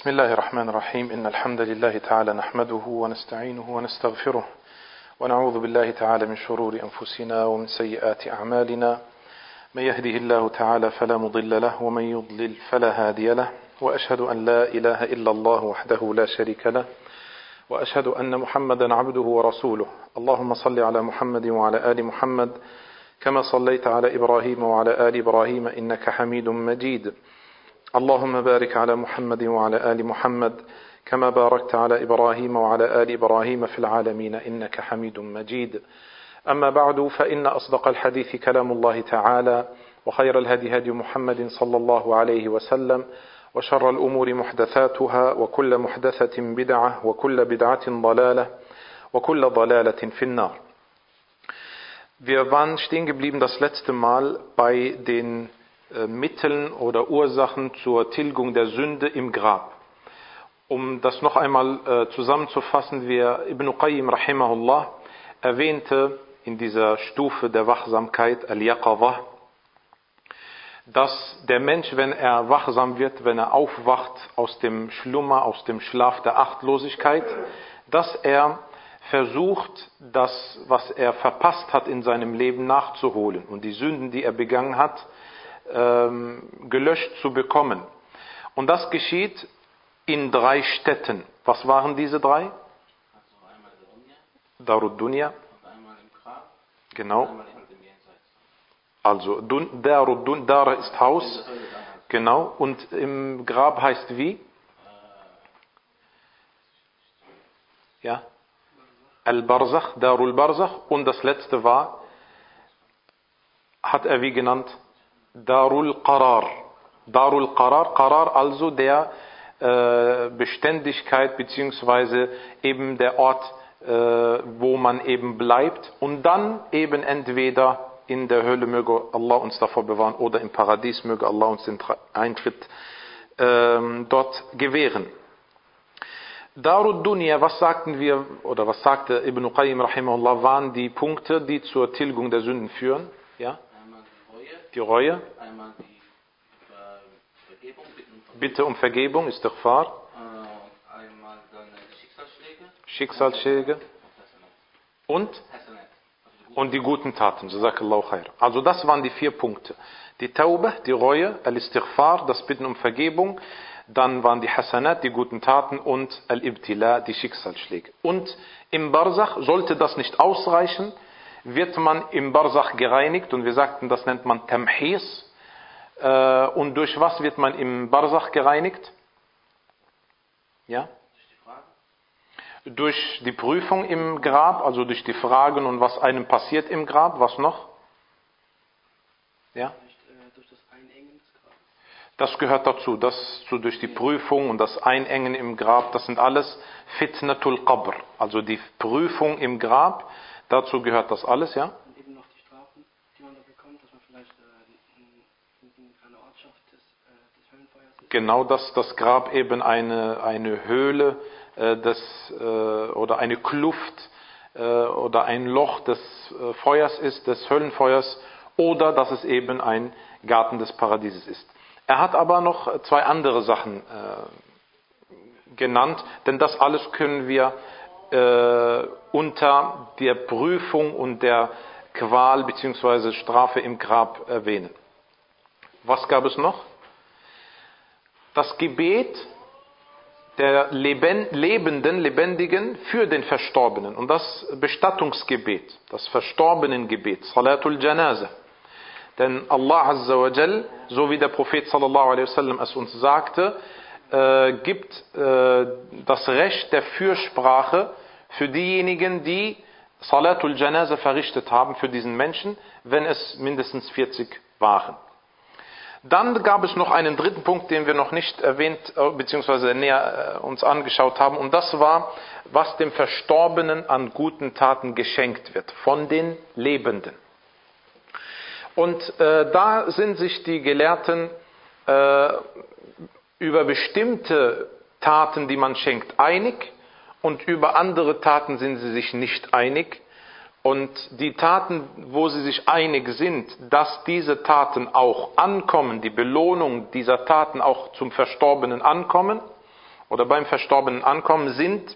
بسم الله الرحمن الرحيم إن الحمد لله تعالى نحمده ونستعينه ونستغفره ونعوذ بالله تعالى من شرور أنفسنا ومن سيئات أعمالنا من يهده الله تعالى فلا مضل له ومن يضلل فلا هادي له وأشهد أن لا إله إلا الله وحده لا شريك له وأشهد أن محمدا عبده ورسوله اللهم صل على محمد وعلى آل محمد كما صليت على إبراهيم وعلى آل إبراهيم إنك حميد مجيد اللهم بارك على محمد وعلى آل محمد كما باركت على إبراهيم وعلى آل إبراهيم في العالمين إنك حميد مجيد أما بعد فإن أصدق الحديث كلام الله تعالى وخير الهدي هدي محمد صلى الله عليه وسلم وشر الأمور محدثاتها وكل محدثة بدعة وكل بدعة ضلالة وكل ضلالة في النار. Wir waren stehen geblieben das letzte Mal bei den Mitteln oder Ursachen zur Tilgung der Sünde im Grab. Um das noch einmal zusammenzufassen, Ibn Qayyim rahimahullah erwähnte in dieser Stufe der Wachsamkeit, Al-Yaqadha, dass der Mensch, wenn er wachsam wird, wenn er aufwacht aus dem Schlummer, aus dem Schlaf der Achtlosigkeit, dass er versucht, das, was er verpasst hat in seinem Leben nachzuholen und die Sünden, die er begangen hat, gelöscht zu bekommen. Und das geschieht in 3 Städten. Was waren diese 3? Also einmal Darud Dunya. und einmal im Grab. Genau. Und einmal im Jenseits. Also Darud Dunya, Dar ist Haus. Genau. Und im Grab heißt wie? Ja. Al-Barzakh, Darul Barzakh. Und das letzte war, hat er wie genannt? Darul Qarar. Darul Qarar, Qarar also der Beständigkeit beziehungsweise eben der Ort, wo man eben bleibt und dann eben entweder in der Hölle, möge Allah uns davor bewahren, oder im Paradies, möge Allah uns den Eintritt dort gewähren. Darud Dunya, was sagten wir, oder was sagte Ibn Qayyim rahimahullah, waren die Punkte, die zur Tilgung der Sünden führen? Ja? Einmal Die Reue, einmal die Vergebung, Bitte um Vergebung, Istighfar, einmal dann die Schicksalsschläge und die guten Taten. Jazakallahu khair. Also das waren die 4 Punkte. Die Taubah, die Reue, Al-Istighfar, das Bitten um Vergebung, dann waren die Hasanat, die guten Taten und Al-Ibtila, die Schicksalsschläge. Und im Barzakh sollte das nicht ausreichen, wird man im Barzakh gereinigt und wir sagten, das nennt man Tamhis. Und durch was wird man im Barzakh gereinigt? Ja? Durch die Prüfung im Grab, also durch die Fragen und was einem passiert im Grab. Was noch? Ja? Durch das Einengen des Grabes. Das gehört dazu, durch die Prüfung und das Einengen im Grab, das sind alles Fitnatul Qabr, also die Prüfung im Grab, dazu gehört das alles, ja? Und eben noch die Strafen, die man da bekommt, dass man vielleicht in einer Ortschaft des Höllenfeuers ist. Genau, dass das Grab eben eine Höhle oder eine Kluft oder ein Loch des Feuers ist, des Höllenfeuers, oder dass es eben ein Garten des Paradieses ist. Er hat aber noch 2 andere Sachen genannt, denn das alles können wir unter der Prüfung und der Qual bzw. Strafe im Grab erwähnen. Was gab es noch? Das Gebet der Lebendigen für den Verstorbenen und das Bestattungsgebet, das Verstorbenengebet, Salatul Janaza. Denn Allah Azza wa Jal, so wie der Prophet sallallahu alaihi wasallam es uns sagte, gibt das Recht der Fürsprache für diejenigen, die Salatul Janaza verrichtet haben für diesen Menschen, wenn es mindestens 40 waren. Dann gab es noch einen 3. Punkt, den wir noch nicht erwähnt bzw. näher uns angeschaut haben, und das war, was dem Verstorbenen an guten Taten geschenkt wird von den Lebenden. Und da sind sich die Gelehrten über bestimmte Taten, die man schenkt, einig, und über andere Taten sind sie sich nicht einig. Und die Taten, wo sie sich einig sind, dass diese Taten auch ankommen, die Belohnung dieser Taten auch zum Verstorbenen ankommen, oder beim Verstorbenen ankommen, sind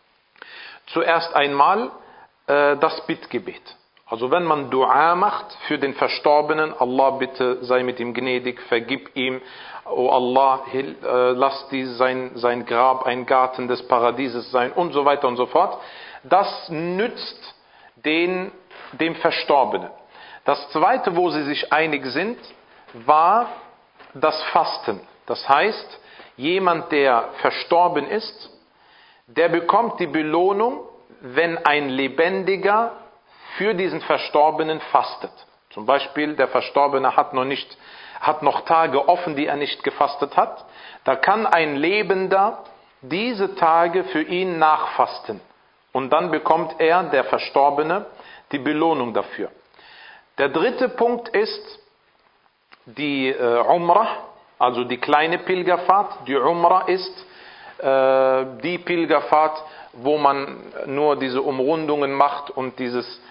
zuerst einmal das Bittgebet. Also wenn man Dua macht für den Verstorbenen, Allah bitte sei mit ihm gnädig, vergib ihm, oh Allah, lass sein Grab ein Garten des Paradieses sein und so weiter und so fort. Das nützt dem Verstorbenen. Das zweite, wo sie sich einig sind, war das Fasten. Das heißt, jemand, der verstorben ist, der bekommt die Belohnung, wenn ein Lebendiger für diesen Verstorbenen fastet. Zum Beispiel, der Verstorbene hat noch Tage offen, die er nicht gefastet hat. Da kann ein Lebender diese Tage für ihn nachfasten. Und dann bekommt er, der Verstorbene, die Belohnung dafür. Der dritte Punkt ist die Umrah, also die kleine Pilgerfahrt. Die Umrah ist die Pilgerfahrt, wo man nur diese Umrundungen macht und dieses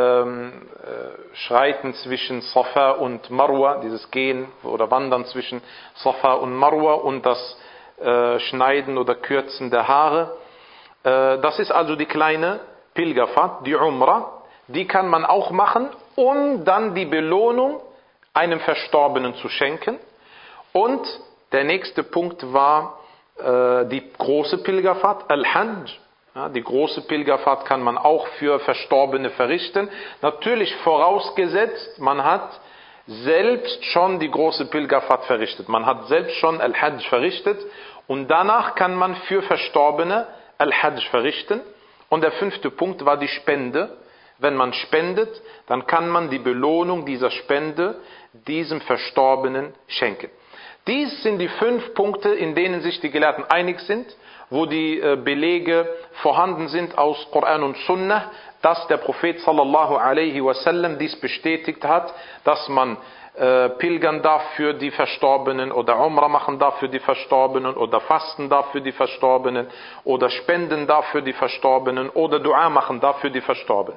Schreiten zwischen Safa und Marwa, dieses Gehen oder Wandern zwischen Safa und Marwa und das Schneiden oder Kürzen der Haare. Das ist also die kleine Pilgerfahrt, die Umrah. Die kann man auch machen, um dann die Belohnung einem Verstorbenen zu schenken. Und der nächste Punkt war die große Pilgerfahrt, Al-Hajj. Ja, die große Pilgerfahrt kann man auch für Verstorbene verrichten. Natürlich vorausgesetzt, man hat selbst schon die große Pilgerfahrt verrichtet. Man hat selbst schon Al-Hajj verrichtet und danach kann man für Verstorbene Al-Hajj verrichten. Und der fünfte Punkt war die Spende. Wenn man spendet, dann kann man die Belohnung dieser Spende diesem Verstorbenen schenken. Dies sind die 5 Punkte, in denen sich die Gelehrten einig sind, wo die Belege vorhanden sind aus Koran und Sunnah, dass der Prophet sallallahu alaihi wasallam dies bestätigt hat, dass man pilgern darf für die Verstorbenen oder Umrah machen darf für die Verstorbenen oder fasten darf für die Verstorbenen oder spenden darf für die Verstorbenen oder Dua machen darf für die Verstorbenen.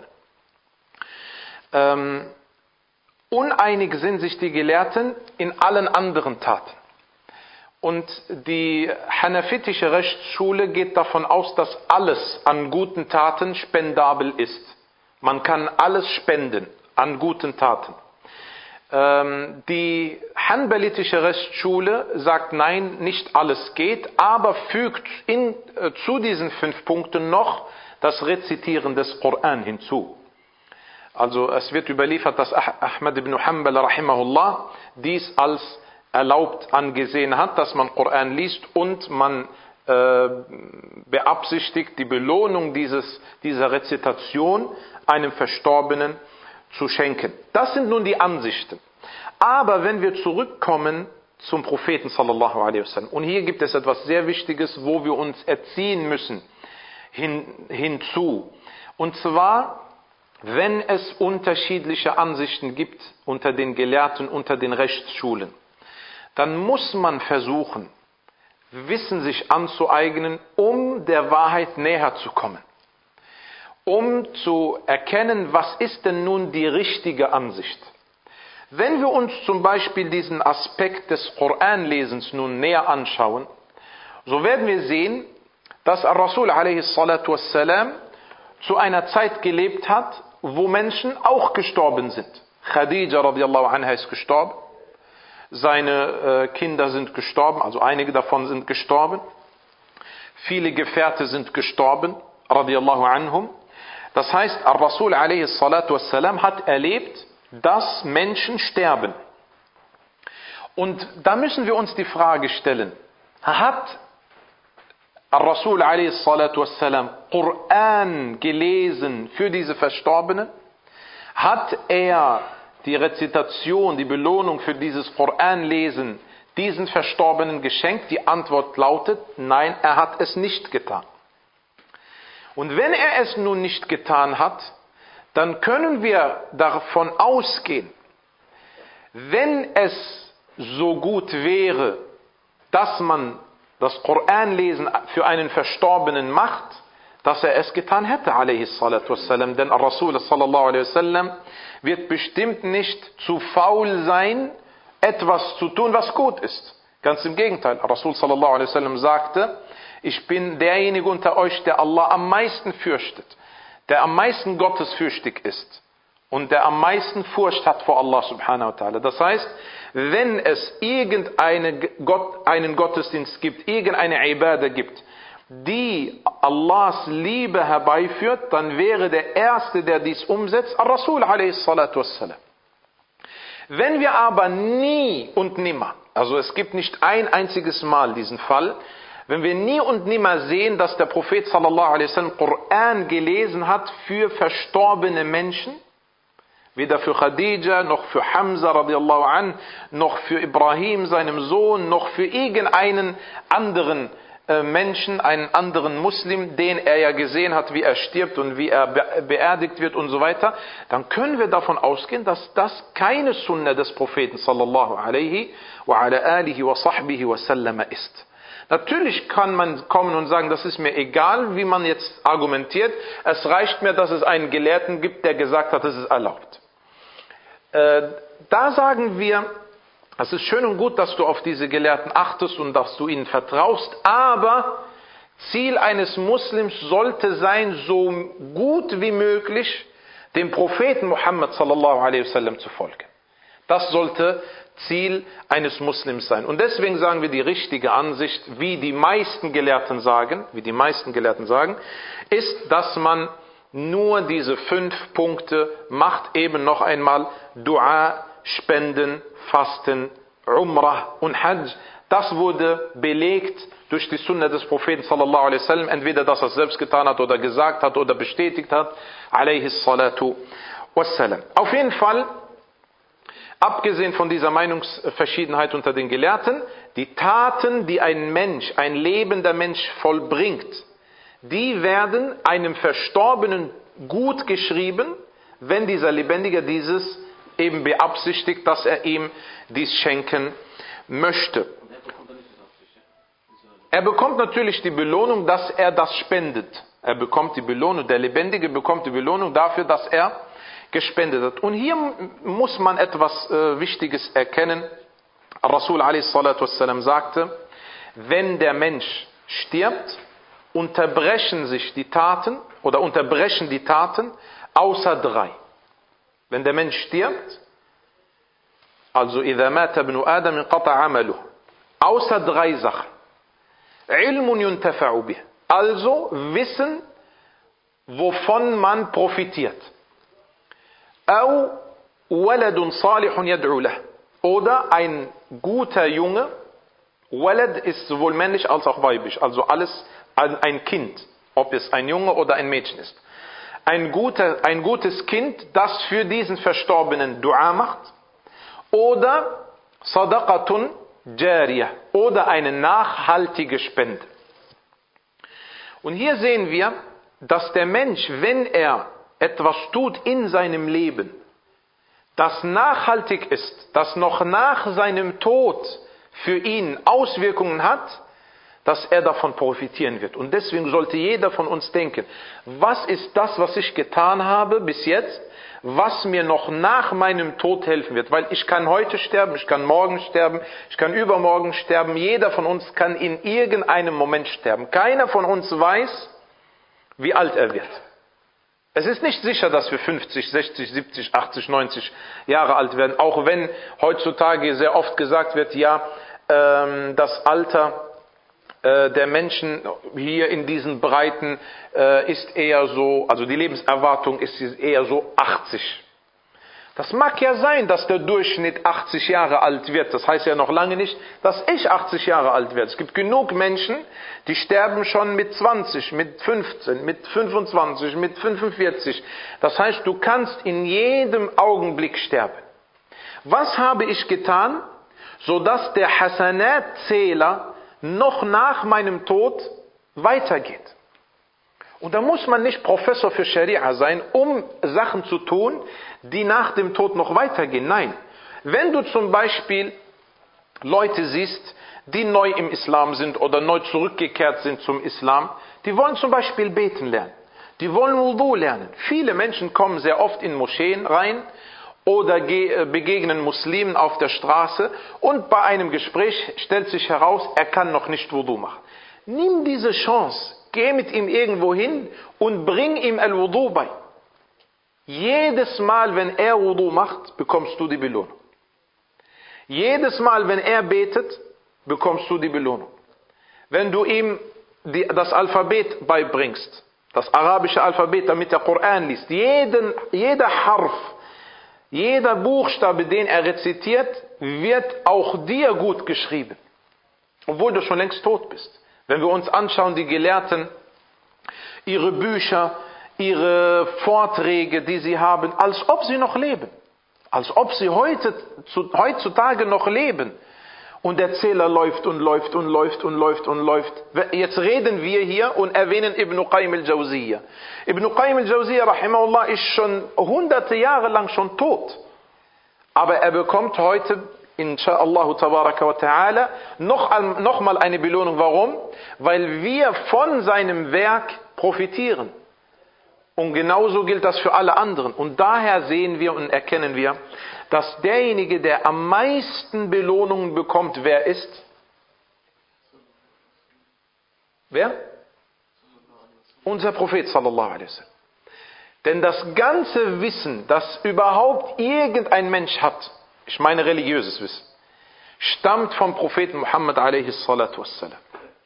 Uneinig sind sich die Gelehrten in allen anderen Taten. Und die hanafitische Rechtsschule geht davon aus, dass alles an guten Taten spendabel ist. Man kann alles spenden an guten Taten. Die hanbalitische Rechtsschule sagt nein, nicht alles geht, aber fügt zu diesen 5 Punkten noch das Rezitieren des Koran hinzu. Also es wird überliefert, dass Ahmad ibn Hanbal rahimahullah dies als erlaubt angesehen hat, dass man Koran liest und man beabsichtigt, die Belohnung dieser Rezitation einem Verstorbenen zu schenken. Das sind nun die Ansichten. Aber wenn wir zurückkommen zum Propheten sallallahu alaihi wasallam, und hier gibt es etwas sehr Wichtiges, wo wir uns erziehen müssen hinzu. Und zwar, wenn es unterschiedliche Ansichten gibt unter den Gelehrten, unter den Rechtsschulen, dann muss man versuchen, Wissen sich anzueignen, um der Wahrheit näher zu kommen. Um zu erkennen, was ist denn nun die richtige Ansicht. Wenn wir uns zum Beispiel diesen Aspekt des Koranlesens nun näher anschauen, so werden wir sehen, dass Ar-Rasul a.s. zu einer Zeit gelebt hat, wo Menschen auch gestorben sind. Khadija radiallahu anha ist gestorben. Seine Kinder sind gestorben, also einige davon sind gestorben. Viele Gefährte sind gestorben, radiallahu anhum. Das heißt, Ar-Rasul a.s. hat erlebt, dass Menschen sterben. Und da müssen wir uns die Frage stellen, hat Ar-Rasul a.s. Koran gelesen für diese Verstorbenen? Hat er die Rezitation, die Belohnung für dieses Koranlesen diesen Verstorbenen geschenkt? Die Antwort lautet, nein, er hat es nicht getan. Und wenn er es nun nicht getan hat, dann können wir davon ausgehen, wenn es so gut wäre, dass man das Koranlesen für einen Verstorbenen macht, dass er es getan hätte, a.s. Denn Rasul sallallahu alaihi wasallam wird bestimmt nicht zu faul sein, etwas zu tun, was gut ist. Ganz im Gegenteil. Rasul sallallahu alaihi wasallam sagte, ich bin derjenige unter euch, der Allah am meisten fürchtet, der am meisten gottesfürchtig ist und der am meisten Furcht hat vor Allah subhanahu wa ta'ala. Das heißt, wenn es einen Gottesdienst gibt, irgendeine Ibadah gibt, die Allahs Liebe herbeiführt, dann wäre der Erste, der dies umsetzt, Rasul alaihi salatu wassalam. Wenn wir aber nie und nimmer, also es gibt nicht ein einziges Mal diesen Fall, wenn wir nie und nimmer sehen, dass der Prophet sallallahu alaihi wasallam Koran gelesen hat für verstorbene Menschen, weder für Khadija, noch für Hamza radiallahu an, noch für Ibrahim, seinem Sohn, noch für irgendeinen anderen Menschen, einen anderen Muslim, den er ja gesehen hat, wie er stirbt und wie er beerdigt wird und so weiter, dann können wir davon ausgehen, dass das keine Sunna des Propheten sallallahu alaihi wa ala alihi wa sahbihi wa sallama ist. Natürlich kann man kommen und sagen, das ist mir egal, wie man jetzt argumentiert, es reicht mir, dass es einen Gelehrten gibt, der gesagt hat, es ist erlaubt. Da sagen wir, es ist schön und gut, dass du auf diese Gelehrten achtest und dass du ihnen vertraust, aber Ziel eines Muslims sollte sein, so gut wie möglich dem Propheten Muhammad sallallahu alaihi wasallam zu folgen. Das sollte Ziel eines Muslims sein. Und deswegen sagen wir, die richtige Ansicht, wie die meisten Gelehrten sagen, ist, dass man nur diese 5 Punkte macht, eben noch einmal Dua, Spenden, Fasten, Umrah und Hajj. Das wurde belegt durch die Sunna des Propheten sallallahu alaihi wasallam, entweder dass er es selbst getan hat oder gesagt hat oder bestätigt hat, alaihi salatu wassalam. Auf jeden Fall, abgesehen von dieser Meinungsverschiedenheit unter den Gelehrten, die Taten, die ein lebender Mensch vollbringt, die werden einem Verstorbenen gut geschrieben, wenn dieser Lebendige dieses eben beabsichtigt, dass er ihm dies schenken möchte. Er bekommt natürlich die Belohnung, dass er das spendet. Er bekommt die Belohnung, der Lebendige bekommt die Belohnung dafür, dass er gespendet hat. Und hier muss man etwas Wichtiges erkennen. Rasul a.s. sagte, wenn der Mensch stirbt, unterbrechen die Taten außer 3. Wenn der Mensch stirbt, also إذا مات ابن آدم انقطع عمله, außer 3 Sachen. علم ينتفع به, also Wissen, wovon man profitiert. أو ولد صالح يدعو له, oder ein guter Junge. Walad ist sowohl männlich als auch weiblich, also alles ein Kind, ob es ein Junge oder ein Mädchen ist. Ein gutes Kind, das für diesen Verstorbenen Dua macht, oder Sadaqatun Jariyah, oder eine nachhaltige Spende. Und hier sehen wir, dass der Mensch, wenn er etwas tut in seinem Leben, das nachhaltig ist, das noch nach seinem Tod für ihn Auswirkungen hat, dass er davon profitieren wird. Und deswegen sollte jeder von uns denken, was ist das, was ich getan habe bis jetzt, was mir noch nach meinem Tod helfen wird? Weil ich kann heute sterben, ich kann morgen sterben, ich kann übermorgen sterben. Jeder von uns kann in irgendeinem Moment sterben. Keiner von uns weiß, wie alt er wird. Es ist nicht sicher, dass wir 50, 60, 70, 80, 90 Jahre alt werden. Auch wenn heutzutage sehr oft gesagt wird, ja, das Alter der Menschen hier in diesen Breiten ist eher so, also die Lebenserwartung ist eher so 80. Das mag ja sein, dass der Durchschnitt 80 Jahre alt wird. Das heißt ja noch lange nicht, dass ich 80 Jahre alt werde. Es gibt genug Menschen, die sterben schon mit 20, mit 15, mit 25, mit 45. Das heißt, du kannst in jedem Augenblick sterben. Was habe ich getan, sodass der Hasanat-Zähler noch nach meinem Tod weitergeht? Und da muss man nicht Professor für Scharia sein, um Sachen zu tun, die nach dem Tod noch weitergehen. Nein, wenn du zum Beispiel Leute siehst, die neu im Islam sind oder neu zurückgekehrt sind zum Islam, die wollen zum Beispiel beten lernen, die wollen Wudu lernen. Viele Menschen kommen sehr oft in Moscheen rein oder begegnen Muslimen auf der Straße und bei einem Gespräch stellt sich heraus, er kann noch nicht Wudu machen. Nimm diese Chance, geh mit ihm irgendwo hin und bring ihm Al-Wudu bei. Jedes Mal, wenn er Wudu macht, bekommst du die Belohnung. Jedes Mal, wenn er betet, bekommst du die Belohnung. Wenn du ihm das Alphabet beibringst, das arabische Alphabet, damit er Koran liest, jeder Harf, jeder Buchstabe, den er rezitiert, wird auch dir gut geschrieben, obwohl du schon längst tot bist. Wenn wir uns anschauen, die Gelehrten, ihre Bücher, ihre Vorträge, die sie haben, als ob sie noch leben. Als ob sie heutzutage noch leben. Und der Zähler läuft und läuft und läuft und läuft und läuft. Jetzt reden wir hier und erwähnen Ibn Qayyim al-Jawziyya. Ibn Qayyim al-Jawziyya, rahimahullah, ist schon hunderte Jahre lang schon tot. Aber er bekommt heute, inshallah tabaraka wa ta'ala, noch mal eine Belohnung. Warum? Weil wir von seinem Werk profitieren. Und genauso gilt das für alle anderen. Und daher sehen wir und erkennen wir, dass derjenige, der am meisten Belohnungen bekommt, wer ist? Wer? Unser Prophet sallallahu alaihi wasallam. Denn das ganze Wissen, das überhaupt irgendein Mensch hat, ich meine religiöses Wissen, stammt vom Propheten Muhammad alaihi salatu wassalam.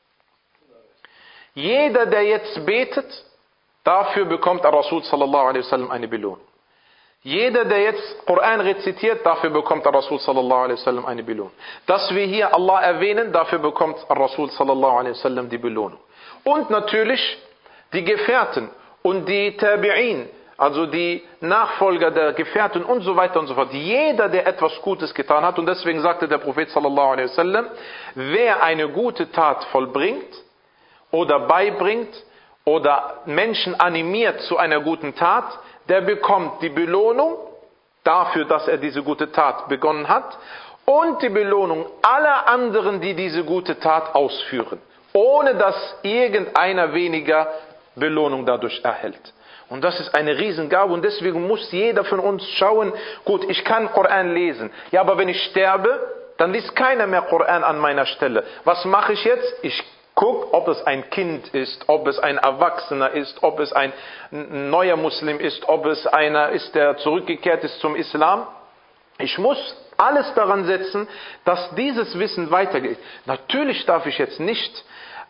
Jeder, der jetzt betet, dafür bekommt der Rasul sallallahu alaihi wasallam eine Belohnung. Jeder, der jetzt Koran rezitiert, dafür bekommt der Rasul sallallahu alaihi wasallam eine Belohnung. Dass wir hier Allah erwähnen, dafür bekommt der Rasul sallallahu alaihi wasallam die Belohnung. Und natürlich die Gefährten und die Tabi'in, also die Nachfolger der Gefährten und so weiter und so fort. Jeder, der etwas Gutes getan hat, und deswegen sagte der Prophet sallallahu alaihi wasallam, wer eine gute Tat vollbringt oder beibringt oder Menschen animiert zu einer guten Tat, der bekommt die Belohnung dafür, dass er diese gute Tat begonnen hat und die Belohnung aller anderen, die diese gute Tat ausführen, ohne dass irgendeiner weniger Belohnung dadurch erhält. Und das ist eine Riesengabe und deswegen muss jeder von uns schauen, gut, ich kann Koran lesen, ja, aber wenn ich sterbe, dann liest keiner mehr Koran an meiner Stelle. Was mache ich jetzt? Ich guck, ob es ein Kind ist, ob es ein Erwachsener ist, ob es ein neuer Muslim ist, ob es einer ist, der zurückgekehrt ist zum Islam. Ich muss alles daran setzen, dass dieses Wissen weitergeht. Natürlich darf ich jetzt nicht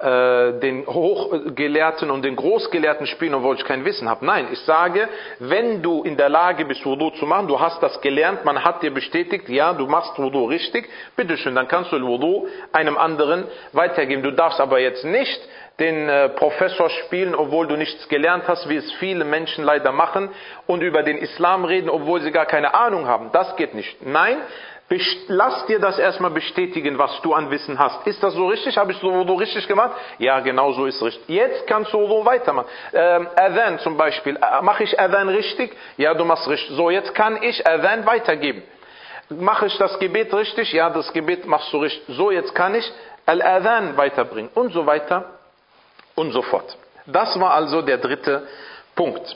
den Hochgelehrten und den Großgelehrten spielen, obwohl ich kein Wissen habe. Nein, ich sage, wenn du in der Lage bist, Wudu zu machen, du hast das gelernt, man hat dir bestätigt, ja, du machst Wudu richtig, bitteschön, dann kannst du den Wudu einem anderen weitergeben. Du darfst aber jetzt nicht den Professor spielen, obwohl du nichts gelernt hast, wie es viele Menschen leider machen, und über den Islam reden, obwohl sie gar keine Ahnung haben. Das geht nicht. Nein, lass dir das erstmal bestätigen, was du an Wissen hast. Ist das so richtig? Habe ich so richtig gemacht? Ja, genau so ist es richtig. Jetzt kannst du so weitermachen. Adhan zum Beispiel. Mache ich Adhan richtig? Ja, du machst richtig. So, jetzt kann ich Adhan weitergeben. Mache ich das Gebet richtig? Ja, das Gebet machst du richtig. So, jetzt kann ich Al-Adhan weiterbringen. Und so weiter und so fort. Das war also der dritte Punkt.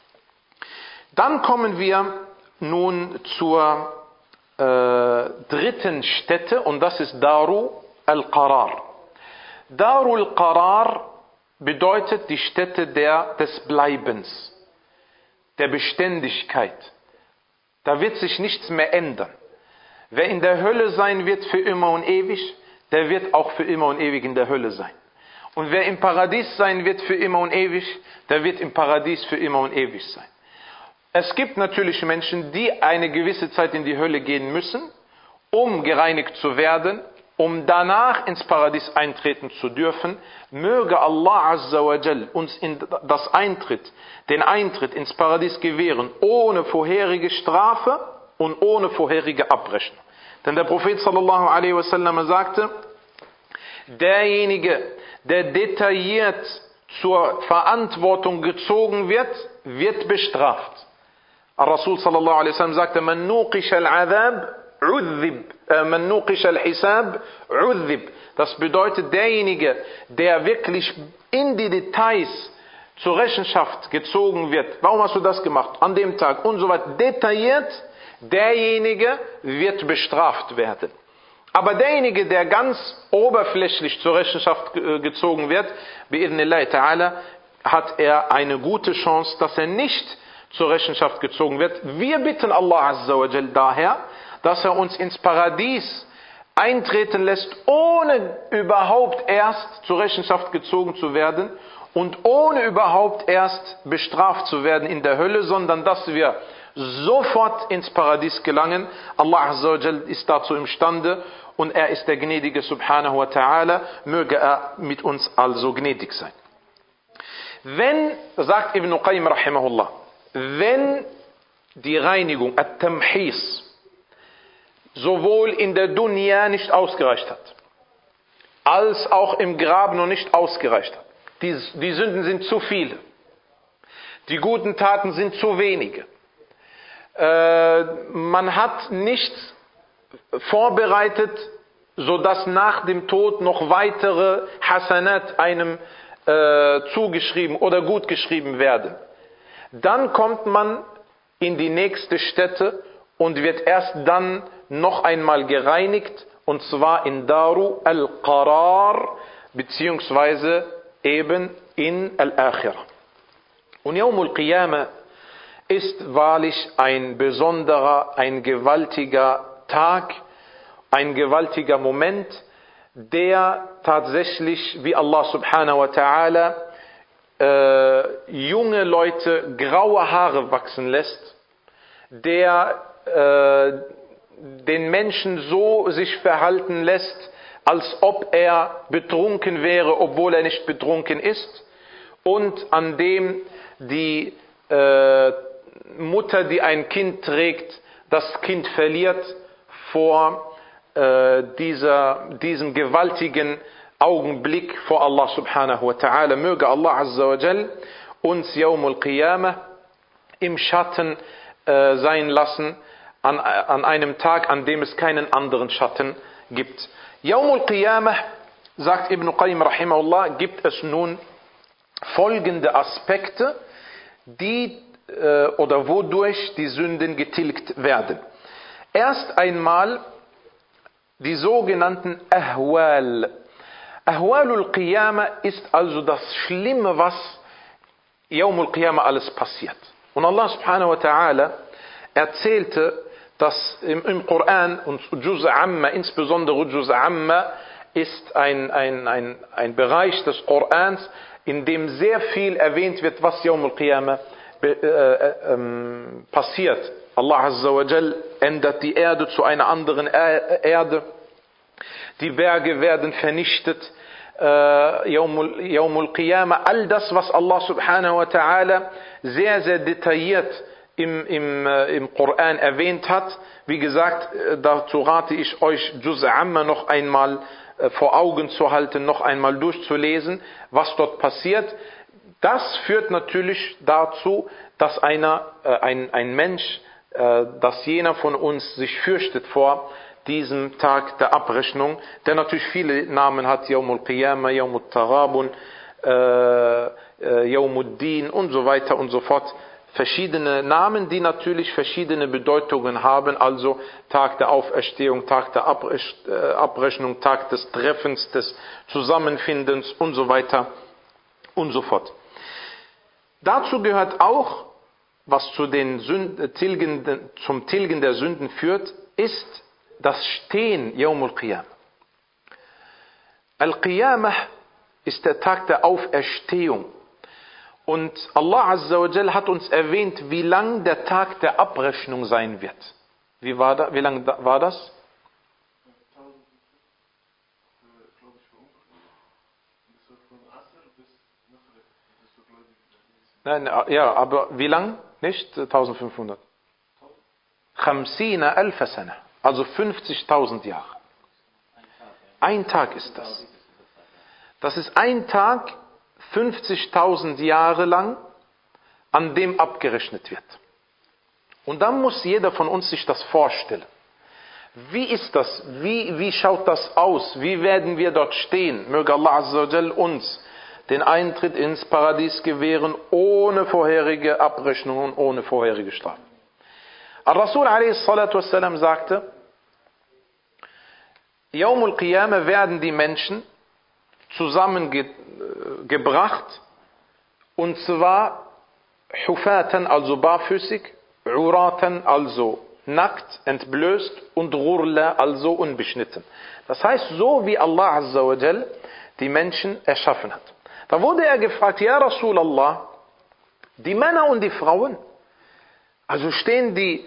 Dann kommen wir nun zur dritten Stätte, und das ist Daru al-Qarar. Daru al-Qarar bedeutet die Stätte des Bleibens, der Beständigkeit. Da wird sich nichts mehr ändern. Wer in der Hölle sein wird für immer und ewig, der wird auch für immer und ewig in der Hölle sein. Und wer im Paradies sein wird für immer und ewig, der wird im Paradies für immer und ewig sein. Es gibt natürlich Menschen, die eine gewisse Zeit in die Hölle gehen müssen, um gereinigt zu werden, um danach ins Paradies eintreten zu dürfen. Möge Allah Azza wa Jal uns den Eintritt ins Paradies gewähren, ohne vorherige Strafe und ohne vorherige Abrechnung. Denn der Prophet sallallahu alaihi wasallam sagte, derjenige, der detailliert zur Verantwortung gezogen wird, wird bestraft. Rasul sallallahu alaihi wasallam sagte, man nuqish al-adhab, man nuqish al-hisab, udhib. Das bedeutet, derjenige, der wirklich in die Details zur Rechenschaft gezogen wird. Warum hast du das gemacht? An dem Tag und so weiter. Detailliert, derjenige wird bestraft werden. Aber derjenige, der ganz oberflächlich zur Rechenschaft gezogen wird, bi'idhnillahi ta'ala, hat er eine gute Chance, dass er nicht zur Rechenschaft gezogen wird. Wir bitten Allah Azza wa Jal daher, dass er uns ins Paradies eintreten lässt, ohne überhaupt erst zur Rechenschaft gezogen zu werden und ohne überhaupt erst bestraft zu werden in der Hölle, sondern dass wir sofort ins Paradies gelangen. Allah Azza wa Jal ist dazu imstande und er ist der Gnädige Subhanahu wa Ta'ala, möge er mit uns also gnädig sein. Wenn, sagt Ibn Qayyim rahimahullah, wenn die Reinigung, At-Tamhis, sowohl in der Dunya nicht ausgereicht hat, als auch im Grab noch nicht ausgereicht hat, die Sünden sind zu viele, die guten Taten sind zu wenige, man hat nichts vorbereitet, sodass nach dem Tod noch weitere Hasanat einem zugeschrieben oder gut geschrieben werden. Dann kommt man in die nächste Stätte und wird erst dann noch einmal gereinigt, und zwar in Daru al-Qarar, beziehungsweise eben in Al-Akhirah. Und Yawm al-Qiyamah ist wahrlich ein besonderer, ein gewaltiger Tag, ein gewaltiger Moment, der tatsächlich, wie Allah subhanahu wa ta'ala, junge Leute graue Haare wachsen lässt, der den Menschen so sich verhalten lässt, als ob er betrunken wäre, obwohl er nicht betrunken ist, und an dem die Mutter, die ein Kind trägt, das Kind verliert vor diesem gewaltigen Augenblick vor Allah subhanahu wa ta'ala. Möge Allah azza wa jal uns Yawm al-Qiyamah im Schatten sein lassen, an einem Tag, an dem es keinen anderen Schatten gibt. Yawm al-Qiyamah, sagt Ibn Qayyim rahimahullah, gibt es nun folgende Aspekte, die oder wodurch die Sünden getilgt werden. Erst einmal die sogenannten Ahwal. Ahwalul Qiyamah ist also das Schlimme, was Yawmul Qiyamah alles passiert. Und Allah subhanahu wa ta'ala erzählte, dass im Koran und Juz' Amma, insbesondere Juz' Amma, ist ein Bereich des Korans, in dem sehr viel erwähnt wird, was Yawmul Qiyamah passiert. Allah Azza wa Jal ändert die Erde zu einer anderen Erde. Die Berge werden vernichtet. Yawmul Qiyamah, all das, was Allah subhanahu wa ta'ala sehr, sehr detailliert im Koran erwähnt hat. Wie gesagt, dazu rate ich euch, Juz' Amma noch einmal vor Augen zu halten, noch einmal durchzulesen, was dort passiert. Das führt natürlich dazu, dass ein Mensch, dass jener von uns sich fürchtet vor diesem Tag der Abrechnung, der natürlich viele Namen hat, Yawmul Qiyamah, Yawmul Taghabun, Yawmud Din und so weiter und so fort. Verschiedene Namen, die natürlich verschiedene Bedeutungen haben, also Tag der Auferstehung, Tag der Abrechnung, Tag des Treffens, des Zusammenfindens und so weiter und so fort. Dazu gehört auch, was zum Tilgen der Sünden führt, ist das Stehen Yawmul Qiyamah. Al-Qiyamah ist der Tag der Auferstehung. Und Allah Azza wa Jal hat uns erwähnt, wie lang der Tag der Abrechnung sein wird. Wie lang war das? Nein, ja, aber wie lang? Nicht 1500. 50.000 Sana, also 50.000 Jahre. Ein Tag ist das. Das ist ein Tag, 50.000 Jahre lang, an dem abgerechnet wird. Und dann muss jeder von uns sich das vorstellen. Wie ist das? Wie schaut das aus? Wie werden wir dort stehen? Möge Allah Azza wa Jal uns den Eintritt ins Paradies gewähren, ohne vorherige Abrechnung und ohne vorherige Strafe. Al-Rasul a.s. sagte, Yawmul Qiyamah werden die Menschen zusammengebracht, und zwar Hufatan, also barfüßig, Uratan, also nackt, entblößt, und Ghurla, also unbeschnitten. Das heißt, so wie Allah Azza wa Jal die Menschen erschaffen hat. Da wurde er gefragt, ja Rasulallah, die Männer und die Frauen, also stehen die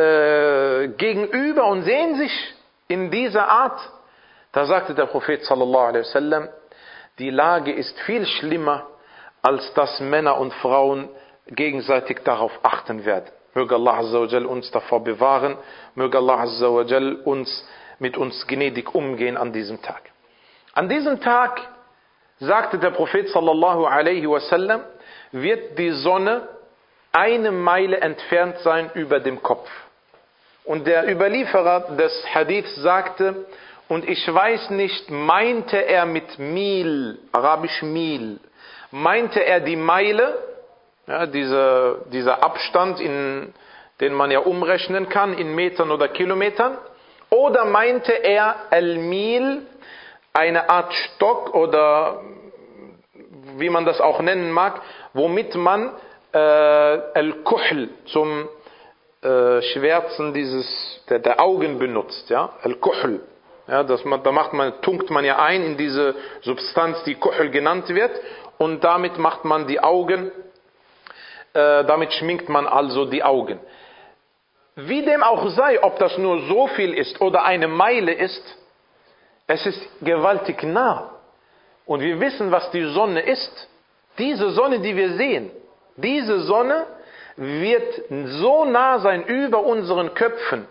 gegenüber und sehen sich in dieser Art? Da sagte der Prophet sallallahu alaihi wasallam, die Lage ist viel schlimmer, als dass Männer und Frauen gegenseitig darauf achten werden. Möge Allah Azza wa Jal uns davor bewahren, möge Allah Azza wa Jal mit uns gnädig umgehen an diesem Tag. An diesem Tag, sagte der Prophet sallallahu alaihi wasallam, wird die Sonne 1 Meile entfernt sein über dem Kopf. Und der Überlieferer des Hadiths sagte, und ich weiß nicht, meinte er mit Mil, arabisch Mil, meinte er die Meile, ja, dieser Abstand, den man ja umrechnen kann in Metern oder Kilometern, oder meinte er Al-Mil, eine Art Stock oder wie man das auch nennen mag, womit man Al-Kuhl zum Schwärzen der Augen benutzt, ja, Al-Kuhl. Ja, tunkt man ja ein in diese Substanz, die Kuhl genannt wird, und damit macht man die Augen, damit schminkt man also die Augen. Wie dem auch sei, ob das nur so viel ist oder 1 Meile ist, es ist gewaltig nah. Und wir wissen, was die Sonne ist. Diese Sonne, die wir sehen, diese Sonne wird so nah sein über unseren Köpfen,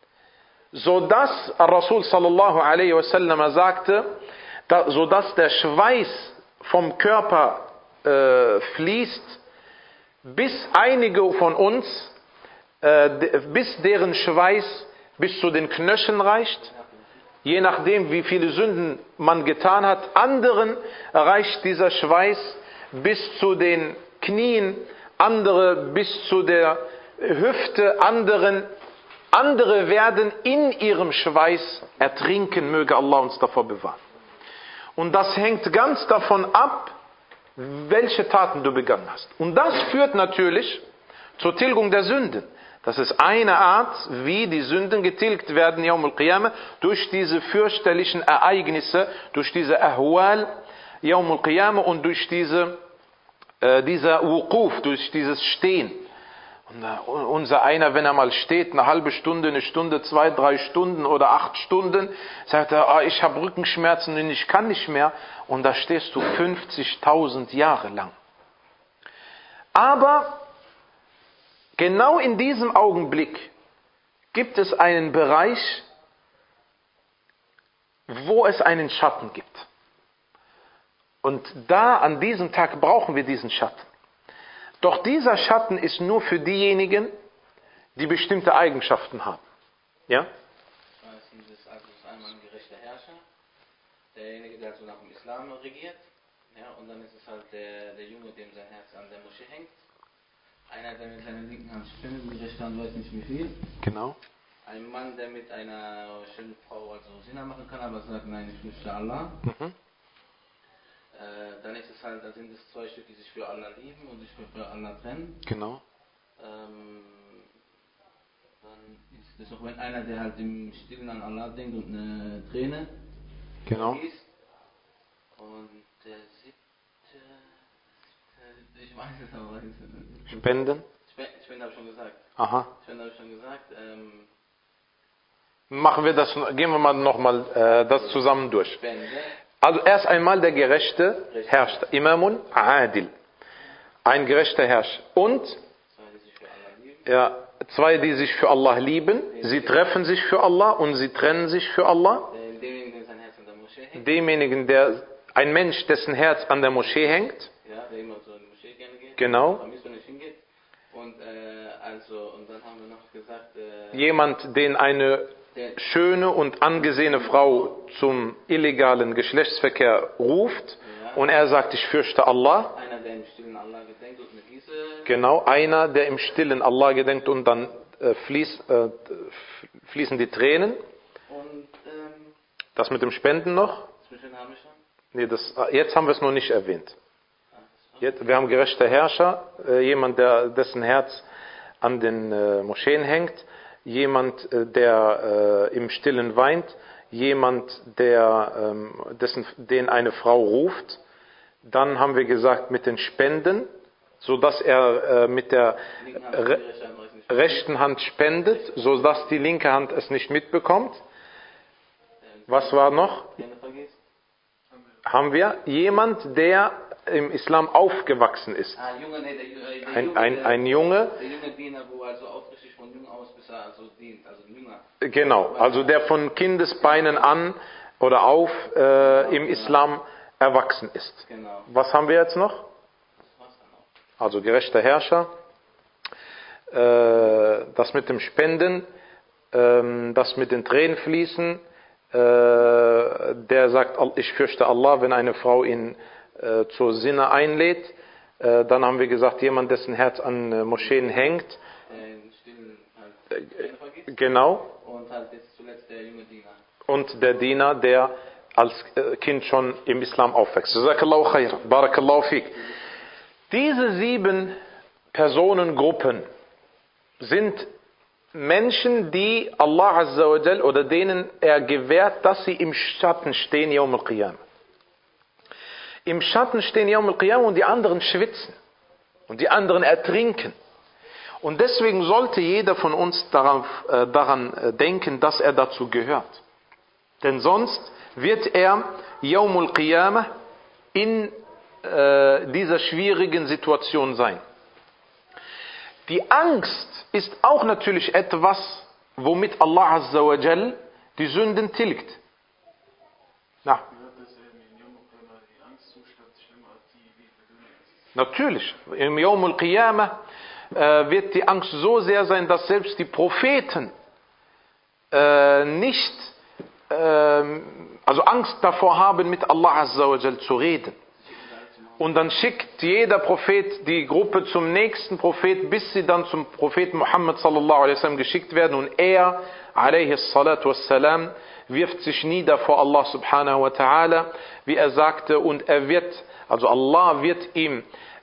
sodass Rasul sallallahu alaihi wasallam sagte, sodass der Schweiß vom Körper fließt, bis einige von uns, bis deren Schweiß bis zu den Knöcheln reicht, je nachdem wie viele Sünden man getan hat. Anderen reicht dieser Schweiß bis zu den Knien, andere bis zu der Hüfte, andere werden in ihrem Schweiß ertrinken, möge Allah uns davor bewahren. Und das hängt ganz davon ab, welche Taten du begangen hast. Und das führt natürlich zur Tilgung der Sünden. Das ist eine Art, wie die Sünden getilgt werden, Yawm al-Qiyamah, durch diese fürchterlichen Ereignisse, durch diese Ahwal, Yawm al-Qiyamah, und durch dieser Wuquf, durch dieses Stehen. Und unser einer, wenn er mal steht, 1/2 Stunde, 1 Stunde, 2, 3 Stunden oder 8 Stunden, sagt er, ich habe Rückenschmerzen und ich kann nicht mehr. Und da stehst du 50.000 Jahre lang. Aber genau in diesem Augenblick gibt es einen Bereich, wo es einen Schatten gibt. Und da, an diesem Tag, brauchen wir diesen Schatten. Doch dieser Schatten ist nur für diejenigen, die bestimmte Eigenschaften haben. Ja? Das ist einmal ein gerechter Herrscher, derjenige, der so nach dem Islam regiert. Ja, und dann ist es halt der Junge, dem sein Herz an der Moschee hängt. Einer, der mit seiner linken Hand spendet, mit der rechten Hand weiß nicht wie viel. Genau. Ein Mann, der mit einer schönen Frau also Sina machen kann, aber sagt, nein, ich fürchte Allah. Mhm. Dann ist es halt, da sind es 2 Stück, die sich für Allah lieben und sich für Allah trennen. Genau. Dann ist es auch, wenn einer, der halt im Stillen an Allah denkt und eine Träne vergießt. Und der 7. Ich weiß es aber nicht. Spenden. Spenden habe ich schon gesagt. Aha. Spenden habe ich schon gesagt. Machen wir das, gehen wir mal nochmal das zusammen durch. Spende. Also erst einmal der gerechte Herrscher. Imamun Adil. Ein gerechter Herrscher. Und 2, die sich für Allah lieben. ja, 2, die sich für Allah lieben. Sie treffen sich für Allah und sie trennen sich für Allah. Demjenigen, der sein Herz an der Moschee hängt. Demjenigen, ein Mensch, dessen Herz an der Moschee hängt. Ja, der immer so in die Moschee gerne geht. Genau. Vermisst, wenn er nicht hingeht. Und dann haben wir noch gesagt, Jemand, den eine schöne und angesehene Frau zum illegalen Geschlechtsverkehr ruft, und er sagt, ich fürchte Allah. einer, der im Stillen Allah gedenkt und mit diese. Genau, einer, der im Stillen Allah gedenkt und dann fließen die Tränen. Und Das mit dem Spenden noch? zwischen haben wir schon. Nee, jetzt haben wir es noch nicht erwähnt. Wir haben gerechter Herrscher, jemand, dessen Herz an den Moscheen hängt, jemand, der im Stillen weint, jemand, den eine Frau ruft. Dann haben wir gesagt mit den Spenden, sodass er mit der rechten Hand spendet, sodass die linke Hand es nicht mitbekommt. Was war noch? Haben wir jemand, der im Islam aufgewachsen ist. Ein Junge. Der junge Diener, wo also aufrichtig von jung aus bis er also dient, also ein Jünger. Genau, also der von Kindesbeinen an oder auf im Islam erwachsen ist. Genau. Was haben wir jetzt noch? Also gerechter Herrscher, das mit dem Spenden, das mit den Tränen fließen, der sagt, ich fürchte Allah, wenn eine Frau ihn zur Sinne einlädt. Dann haben wir gesagt, jemand, dessen Herz an Moscheen hängt. Genau. Und halt jetzt zuletzt der junge Diener. Und der Diener, der als Kind schon im Islam aufwächst. Jazakallahu khair. Barakallahu fik. Diese 7 Personengruppen sind Menschen, die Allah Azza wa Jal oder denen er gewährt, dass sie im Schatten stehen, Yawm al-Qiyamah. Im Schatten stehen Yawm al-Qiyamah und die anderen schwitzen. Und die anderen ertrinken. Und deswegen sollte jeder von uns daran denken, dass er dazu gehört. Denn sonst wird er Yawm al-Qiyamah in dieser schwierigen Situation sein. Die Angst ist auch natürlich etwas, womit Allah Azza wa Jal die Sünden tilgt. Na. Natürlich. Im Yawm al-Qiyamah wird die Angst so sehr sein, dass selbst die Propheten nicht Angst davor haben, mit Allah Azza wa Jal zu reden. Und dann schickt jeder Prophet die Gruppe zum nächsten Prophet, bis sie dann zum Propheten Muhammad sallallahu alaihi wasallam geschickt werden. Und er, alaihi salatu wassalam, wirft sich nieder vor Allah subhanahu wa ta'ala, wie er sagte, und Allah wird ihm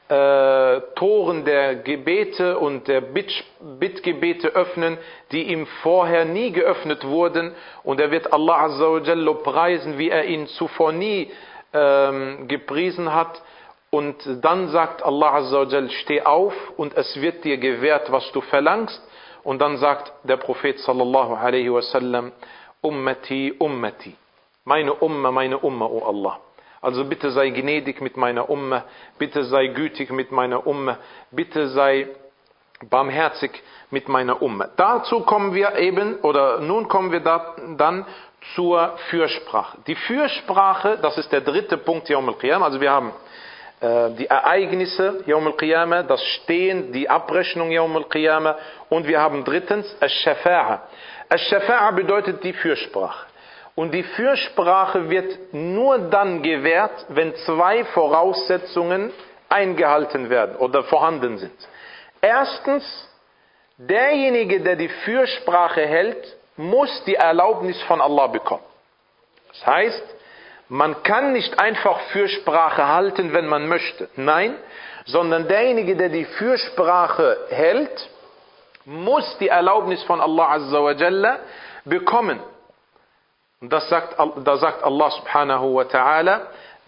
Toren der Gebete und der Bittgebete öffnen, die ihm vorher nie geöffnet wurden. Und er wird Allah Azza wa Jalla preisen, wie er ihn zuvor nie gepriesen hat. Und dann sagt Allah Azza wa Jal, steh auf und es wird dir gewährt, was du verlangst. Und dann sagt der Prophet sallallahu alaihi wasallam, Ummati, Ummati. Meine Umma, o Allah. Also bitte sei gnädig mit meiner Umma, bitte sei gütig mit meiner Umma, bitte sei barmherzig mit meiner Umma. Dazu kommen wir nun kommen wir dann zur Fürsprache. Die Fürsprache, das ist der 3. Punkt Yawm al-Qiyamah. Also wir haben die Ereignisse Yawm al-Qiyamah, das Stehen, die Abrechnung Yawm al-Qiyamah und wir haben 3. Ash-Shafa'a. Ash-Shafa'a bedeutet die Fürsprache. Und die Fürsprache wird nur dann gewährt, wenn 2 Voraussetzungen eingehalten werden oder vorhanden sind. Erstens, derjenige, der die Fürsprache hält, muss die Erlaubnis von Allah bekommen. Das heißt, man kann nicht einfach Fürsprache halten, wenn man möchte. Nein, sondern derjenige, der die Fürsprache hält, muss die Erlaubnis von Allah Azza wa Jalla bekommen. Und da sagt Allah subhanahu wa ta'ala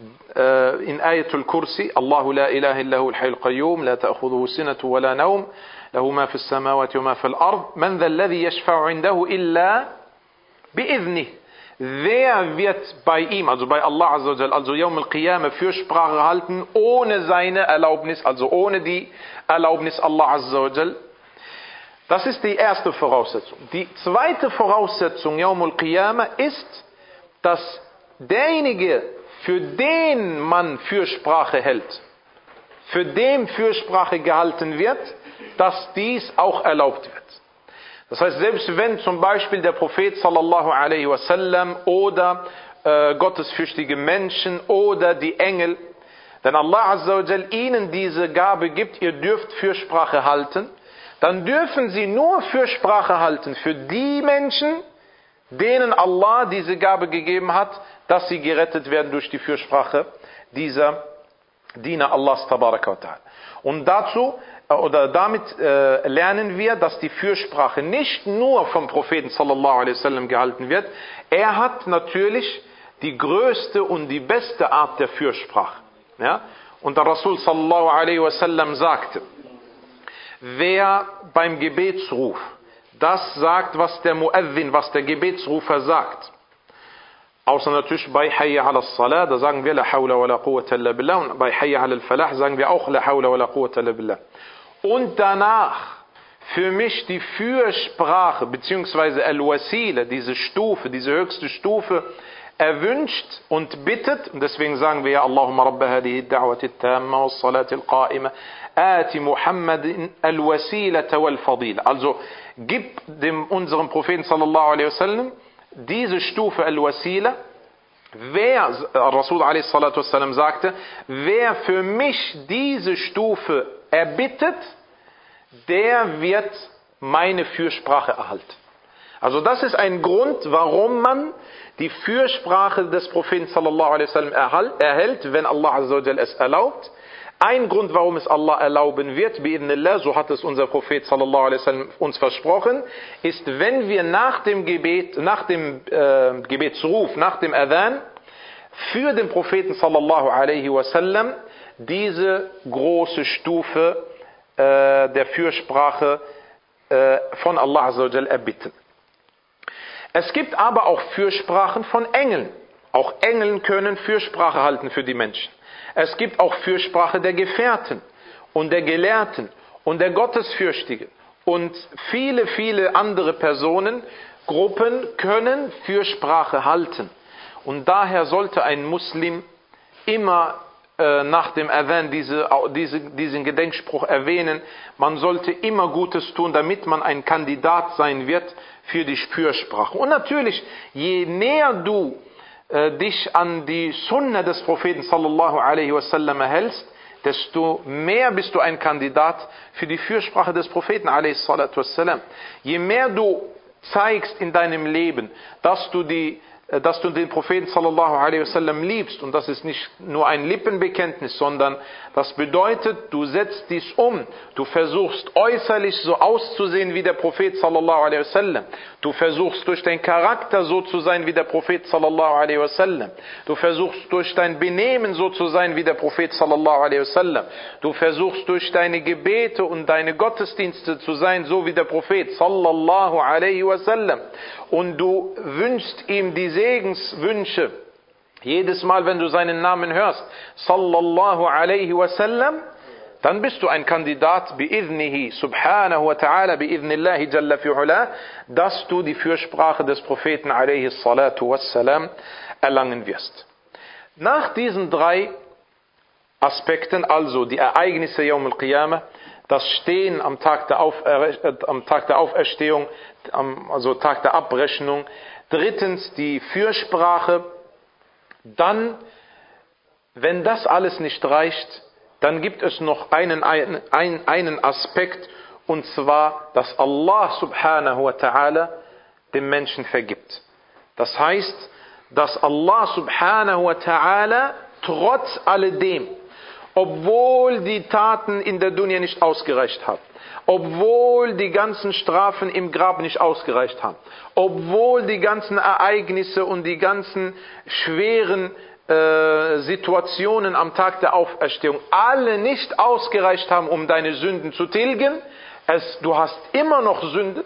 in Ayatul Kursi, Allahu la ilaha illahu al-hayyul qayyum, la ta'khudhuhu sinatu wa la nawm, lahu ma fis samawati wa ma fil ard, man dhal ladhi yashfa'u 'indahu illa bi'idhnihi. Wer wird bei ihm, also bei Allah Azza wa Jalla, also Yawm al-Qiyamah, Fürsprache halten, ohne seine Erlaubnis, also ohne die Erlaubnis Allah Azza wa Jalla? Das ist die erste Voraussetzung. Die zweite Voraussetzung Yawm al-Qiyamah ist, dass derjenige, für den man Fürsprache hält, für den Fürsprache gehalten wird, dass dies auch erlaubt wird. Das heißt, selbst wenn zum Beispiel der Prophet sallallahu alaihi wasallam oder gottesfürchtige Menschen oder die Engel, wenn Allah Azza wa Jal ihnen diese Gabe gibt, ihr dürft Fürsprache halten, dann dürfen sie nur Fürsprache halten für die Menschen, denen Allah diese Gabe gegeben hat, dass sie gerettet werden durch die Fürsprache dieser Diener Allahs Tabaraka wa Ta'ala. Und damit lernen wir, dass die Fürsprache nicht nur vom Propheten sallallahu alaihi wasallam gehalten wird. Er hat natürlich die größte und die beste Art der Fürsprache. Ja? Und der Rasul sallallahu alaihi wasallam sagte, wer beim Gebetsruf das sagt, was der Muezzin, was der Gebetsrufer sagt, außer natürlich bei Hayya ala Salah, da sagen wir La hawla wa la quwwata illa billah, und bei Hayya ala al-Falah sagen wir auch La hawla wa la quwwata illa billah. Und danach für mich die Fürsprache beziehungsweise Al-Wasila, diese Stufe, diese höchste Stufe erwünscht und bittet, und deswegen sagen wir ja Allahumma rabba hadihi ad-da'wati at-tamma was-salati al-qa'ima ati Muhammadin al-wasilata wal-fadila. Also gib unserem Propheten sallallahu alaihi wasallam diese Stufe Al-Wasila. Wer, Rasul alaihi salatu wassalam sagte, wer für mich diese Stufe erbittet, der wird meine Fürsprache erhalten. Also das ist ein Grund, warum man die Fürsprache des Propheten sallallahu alaihi wasallam erhält, wenn Allah azza wa jalla es erlaubt. Ein Grund, warum es Allah erlauben wird, bi'idhnillah, so hat es unser Prophet sallallahu alaihi wasallam uns versprochen, ist, wenn wir nach dem Gebet, nach dem Gebetsruf, nach dem Adhan, für den Propheten sallallahu alaihi wasallam diese große Stufe der Fürsprache von Allah azza wa jalla erbitten. Es gibt aber auch Fürsprachen von Engeln. Auch Engeln können Fürsprache halten für die Menschen. Es gibt auch Fürsprache der Gefährten und der Gelehrten und der Gottesfürchtigen. Und viele, viele andere Personen, Gruppen können Fürsprache halten. Und daher sollte ein Muslim immer nach dem Adhan diesen Gedenkspruch erwähnen. Man sollte immer Gutes tun, damit man ein Kandidat sein wird für die Fürsprache. Und natürlich, je näher du dich an die Sunna des Propheten sallallahu alaihi wasallam hältst, desto mehr bist du ein Kandidat für die Fürsprache des Propheten alaihi salatu wassalam. Je mehr du zeigst in deinem Leben, dass du den Propheten sallallahu alaihi wasallam liebst, und das ist nicht nur ein Lippenbekenntnis, sondern das bedeutet, du setzt dies um. Du versuchst äußerlich so auszusehen wie der Prophet sallallahu alaihi wasallam. Du versuchst durch deinen Charakter so zu sein wie der Prophet sallallahu alaihi wasallam. Du versuchst durch dein Benehmen so zu sein wie der Prophet sallallahu alaihi wasallam. Du versuchst durch deine Gebete und deine Gottesdienste zu sein, so wie der Prophet sallallahu alaihi wasallam. Und du wünschst ihm die Segenswünsche. Jedes Mal, wenn du seinen Namen hörst, sallallahu alaihi wasallam, dann bist du ein Kandidat, bi'idhnihi, subhanahu wa ta'ala, bi'idhnillahi jalla fi'ula, dass du die Fürsprache des Propheten alaihi salatu wassalam erlangen wirst. Nach diesen drei Aspekten, also die Ereignisse Yawm al-Qiyamah, das Stehen am Tag der Auferstehung, also Tag der Abrechnung, drittens die Fürsprache, dann, wenn das alles nicht reicht, dann gibt es noch einen Aspekt, und zwar, dass Allah subhanahu wa ta'ala dem Menschen vergibt. Das heißt, dass Allah subhanahu wa ta'ala trotz alledem, obwohl die Taten in der Dunya nicht ausgereicht haben, obwohl die ganzen Strafen im Grab nicht ausgereicht haben, obwohl die ganzen Ereignisse und die ganzen schweren Situationen am Tag der Auferstehung alle nicht ausgereicht haben, um deine Sünden zu tilgen, du hast immer noch Sünde,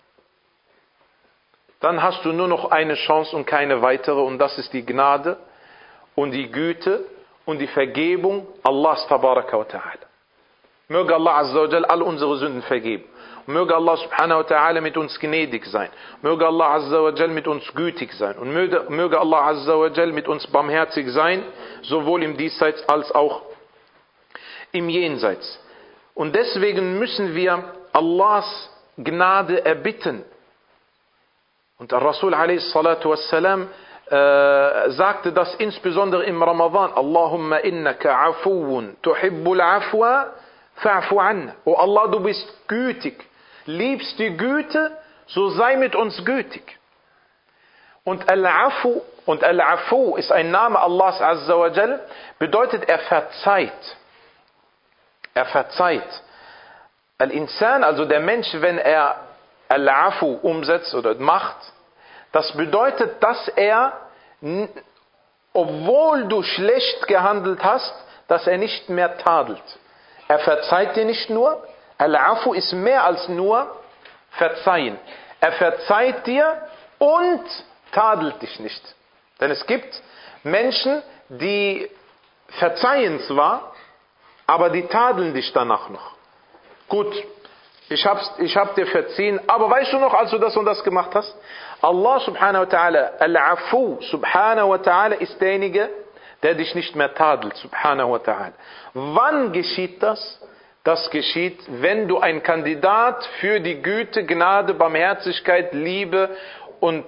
dann hast du nur noch eine Chance und keine weitere, und das ist die Gnade und die Güte und die Vergebung Allahs tabaraka wa ta'ala. Möge Allah azza wa jal all unsere Sünden vergeben. Und möge Allah subhanahu wa ta'ala mit uns gnädig sein. Möge Allah azza wa jal mit uns gütig sein. Und möge Allah azza wa jal mit uns barmherzig sein, sowohl im Diesseits als auch im Jenseits. Und deswegen müssen wir Allahs Gnade erbitten. Und der Rasul alaihi salatu wassalam sagte das insbesondere im Ramadan. Allahumma innaka afuwun tuhibbul afwa fa'fu anna. O Allah, du bist gütig, liebst die Güte, so sei mit uns gütig. Und Al-Afu ist ein Name Allahs Azza wa Jal, bedeutet er verzeiht. Er verzeiht. Al-Insan, also der Mensch, wenn er Al-Afu umsetzt oder macht, das bedeutet, dass er, obwohl du schlecht gehandelt hast, dass er nicht mehr tadelt. Er verzeiht dir nicht nur. Al-Afu ist mehr als nur verzeihen. Er verzeiht dir und tadelt dich nicht. Denn es gibt Menschen, die verzeihen zwar, aber die tadeln dich danach noch. Gut, ich hab dir verziehen, aber weißt du noch, als du das und das gemacht hast? Allah subhanahu wa ta'ala, Al-Afu subhanahu wa ta'ala ist derjenige, der dich nicht mehr tadelt, subhanahu wa ta'ala. Wann geschieht das? Das geschieht, wenn du ein Kandidat für die Güte, Gnade, Barmherzigkeit, Liebe und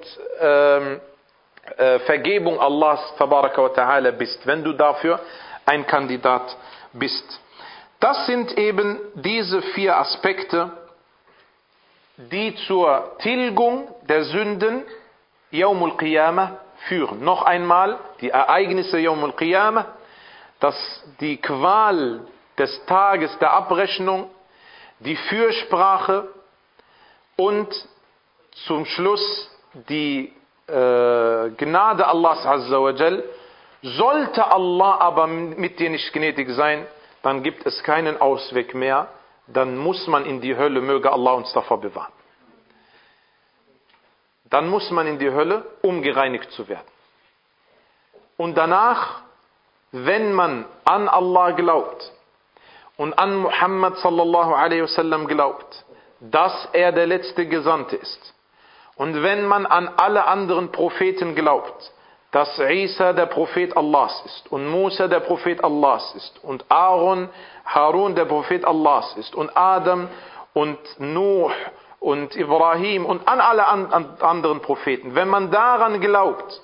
Vergebung Allahs tabaraka wa ta'ala bist. Wenn du dafür ein Kandidat bist. Das sind eben diese 4 Aspekte, die zur Tilgung der Sünden Yawmul Qiyamah führen. Noch einmal die Ereignisse Yawmul Qiyamah, dass die Qual des Tages der Abrechnung, die Fürsprache und zum Schluss die Gnade Allahs Azza wa Jal. Sollte Allah aber mit dir nicht gnädig sein, dann gibt es keinen Ausweg mehr, dann muss man in die Hölle, möge Allah uns davor bewahren. Dann muss man in die Hölle, um gereinigt zu werden. Und danach, wenn man an Allah glaubt und an Muhammad sallallahu alaihi wasallam glaubt, dass er der letzte Gesandte ist, und wenn man an alle anderen Propheten glaubt, dass Isa der Prophet Allahs ist und Musa der Prophet Allahs ist und Harun der Prophet Allahs ist und Adam und Nuh und Ibrahim und an alle anderen Propheten. Wenn man daran glaubt,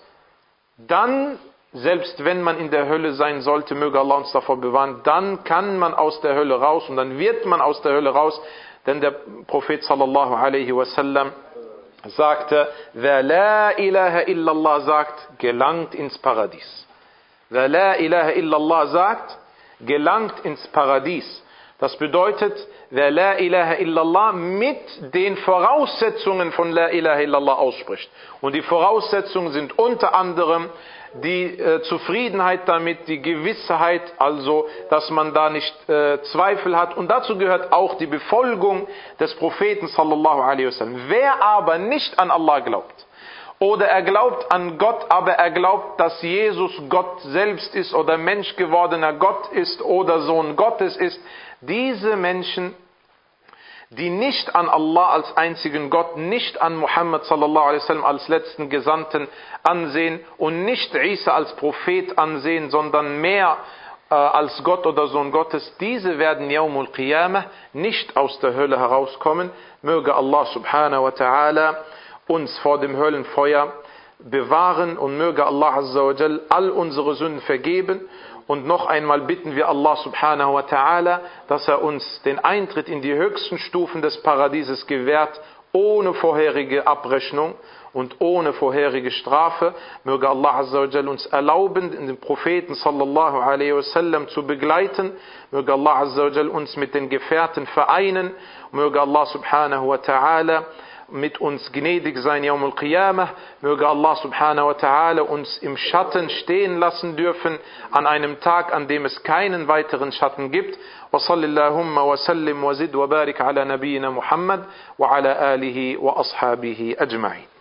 dann, selbst wenn man in der Hölle sein sollte, möge Allah uns davor bewahren, dann kann man aus der Hölle raus und dann wird man aus der Hölle raus, denn der Prophet sallallahu alaihi wasallam sagte, wer la ilaha illallah sagt, gelangt ins Paradies. Wer la ilaha illallah sagt, gelangt ins Paradies. Das bedeutet, wer la ilaha illallah mit den Voraussetzungen von la ilaha illallah ausspricht. Und die Voraussetzungen sind unter anderem die Zufriedenheit damit, die Gewissheit, also dass man da nicht Zweifel hat. Und dazu gehört auch die Befolgung des Propheten sallallahu alaihi wasallam. Wer aber nicht an Allah glaubt, oder er glaubt an Gott, aber er glaubt, dass Jesus Gott selbst ist oder Mensch gewordener Gott ist oder Sohn Gottes ist, diese Menschen, die nicht an Allah als einzigen Gott, nicht an Muhammad sallallahu alaihi wasallam als letzten Gesandten ansehen und nicht Isa als Prophet ansehen, sondern mehr als Gott oder Sohn Gottes, diese werden Yawmul Qiyamah nicht aus der Hölle herauskommen. Möge Allah subhanahu wa ta'ala uns vor dem Höllenfeuer bewahren und möge Allah azza wa jal all unsere Sünden vergeben. Und noch einmal bitten wir Allah subhanahu wa ta'ala, dass er uns den Eintritt in die höchsten Stufen des Paradieses gewährt, ohne vorherige Abrechnung und ohne vorherige Strafe. Möge Allah azza wa jal uns erlauben, den Propheten sallallahu alaihi wasallam zu begleiten. Möge Allah azza wa jal uns mit den Gefährten vereinen. Möge Allah subhanahu wa ta'ala mit uns gnädig sein, Yawmul Qiyamah. Möge Allah subhanahu wa ta'ala uns im Schatten stehen lassen dürfen, an einem Tag, an dem es keinen weiteren Schatten gibt. Wa sallillahumma wa sallim wa zid wa barik ala nabiyyina Muhammad wa ala alihi wa ashabihi ajma'in.